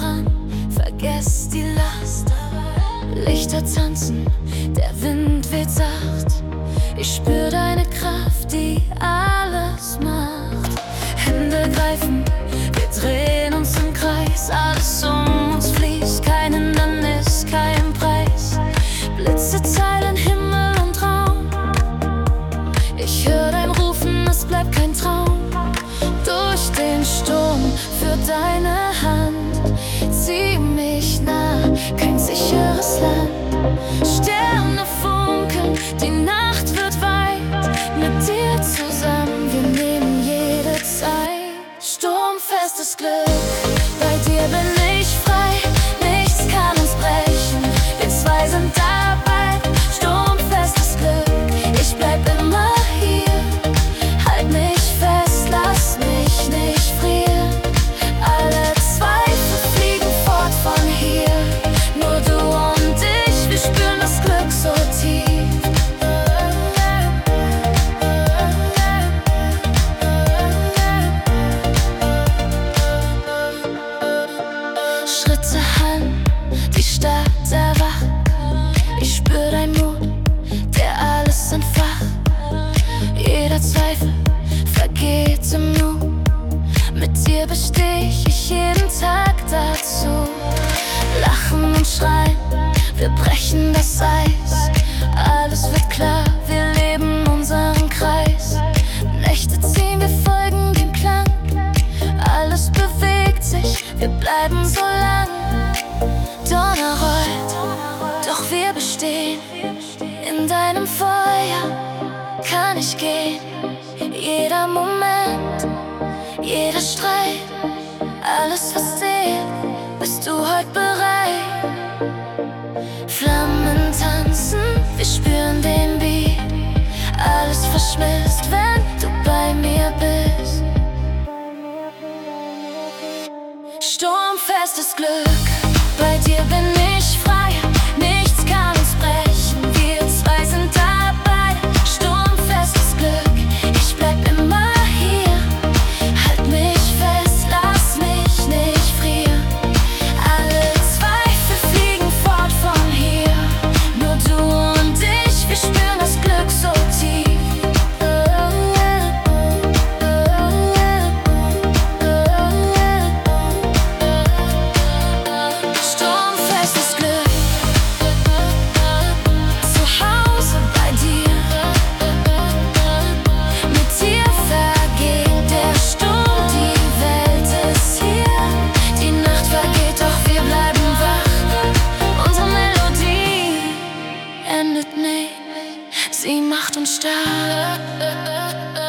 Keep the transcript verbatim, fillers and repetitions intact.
voran, vergesst die Last. Lichter tanzen, der Wind weht sacht. Ich spür deine Kraft, die alles macht. Hände greifen, wir drehen uns im Kreis. Alles um uns fließt, kein Hindernis, kein Preis. Blitze teilen Himmel und Raum. Ich hör dein Rufen, es bleibt kein Traum. Durch den Sturm führt deine Hand, zieh mich nah, kein sicheres Land. Sterne funkeln, die Nacht wird weit. Mit dir zusammen, wir nehmen jede Zeit. Sturmfestes Glück, bei dir bin ich frei. Nichts kann uns brechen, wir zwei sind dabei. Sturmfestes Glück, ich bleib immer hier. Halt mich fest, lass mich nicht frieren. Alle Zweifel fliegen fort von hier. Nur du und ich, wir spüren das Glück so tief. Schritte hallen, die Stadt erwacht. Ich spür dein Mut, der alles entfacht. Jeder Zweifel vergeht im Nu. Mit dir besteh ich jeden Tag dazu. Lachen und schreien, wir brechen das Eis. Alles wird klar, wir leben unseren Kreis. Nächte ziehen, wir folgen dem Klang. Alles bewegt sich, wir bleiben so lang. Donner rollt, doch wir bestehen. In deinem Feuer kann ich gehen. Jeder Moment, jeder Streit, alles was zählt, bist du heute bereit? Flammen tanzen, wir spüren den Beat. Alles verschmilzt, wenn du bei mir bist. Sturmfestes Glück, bei dir bin ich frei. Nichts kann uns brechen, wir zwei sind dabei. Sturmfestes Glück, ich bleib immer hier. Halt mich fest, lass mich nicht frieren. Alle Zweifel fliegen fort von hier. Nur du und ich, wir spüren das Glück so tief. Sturmfestes Glück, zu Hause bei dir. Mit dir vergeht der Sturm, die Welt ist hier. Die Nacht vergeht, doch wir bleiben wach. Unsere Melodie endet nicht, sie macht uns stark.